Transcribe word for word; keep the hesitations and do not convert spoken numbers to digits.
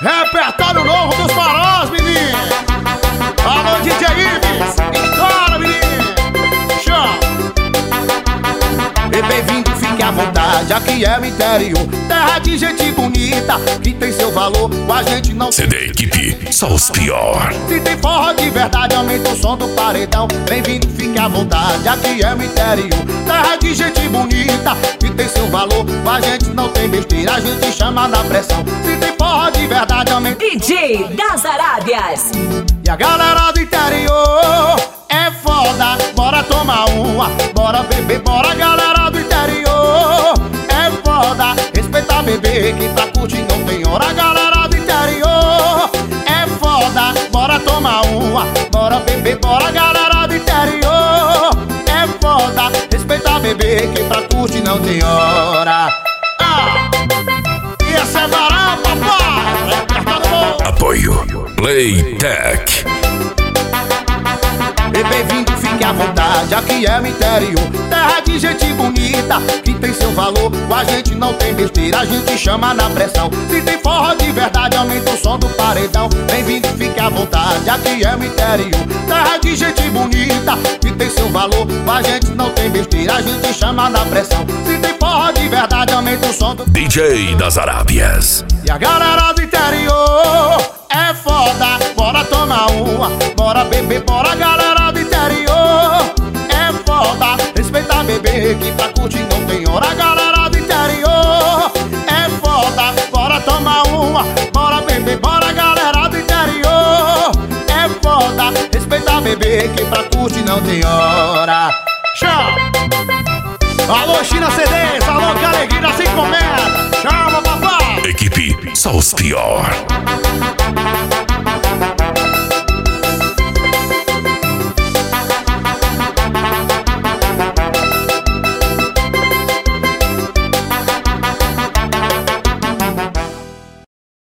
Repertório novo dos farós, menino. Alô, D J Ives, estoura, menino. Show. E bem-vindo, fique à vontade, aqui é o interior, terra de gente bonita, que tem seu valor, com a gente não... C D Equipe, só os pior. Se tem forró de verdade, aumenta o som do paredão. Bem-vindo, fique à vontade, aqui é o interior, terra de gente bonita, que tem seu valor, com a gente não tem besteira, a gente chama na pressão. Se tem forró de verdade, aumenta... D J das Arábias. E a galera do interior é foda, bora tomar uma, bora beber, bora galera do interior é foda, respeita bebê, que tá curtindo não tem hora. Galera do interior é foda, bora tomar uma, bora beber, bora galera do interior é foda, respeita bebê, que pra curtir não tem hora. Ah, e essa é barata, papai. Apoio Playtech. E bem-vindo, fique à vontade, aqui é o interior, terra de gente bonita, que tem seu valor, com a gente não tem besteira, a gente chama na pressão. Se tem forró de verdade, aumenta o som do paredão. Bem-vindo, fique à vontade, aqui é o interior, terra de gente bonita, que tem seu valor, com a gente não tem besteira, a gente chama na pressão. Se tem forró de verdade, aumenta o som do... D J das Arábias. E a galera do interior é foda, bora tomar uma, bora beber, bora galera do interior é foda, respeita bebê, que pra curtir não tem hora. Galera do interior é foda, bora tomar uma, bora beber, bora galera do interior é foda, respeita bebê, que pra curtir não tem hora. Show! Alô, China C Ds, alô, que alegria, se encomenda. Chama, papai. Equipe, só os pior.